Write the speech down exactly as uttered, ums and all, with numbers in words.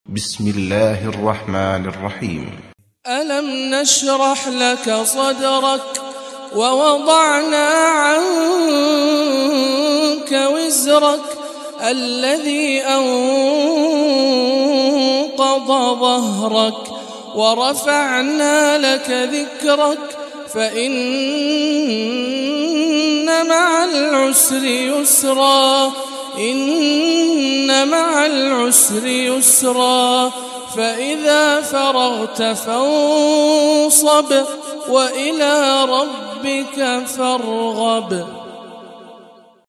بسم الله الرحمن الرحيم. ألم نشرح لك صدرك ووضعنا عنك وزرك الذي أنقض ظهرك ورفعنا لك ذكرك فإن مع العسر يسرا إن مع العسر يسرا فإذا فرغت فانصب وإلى ربك فارغب.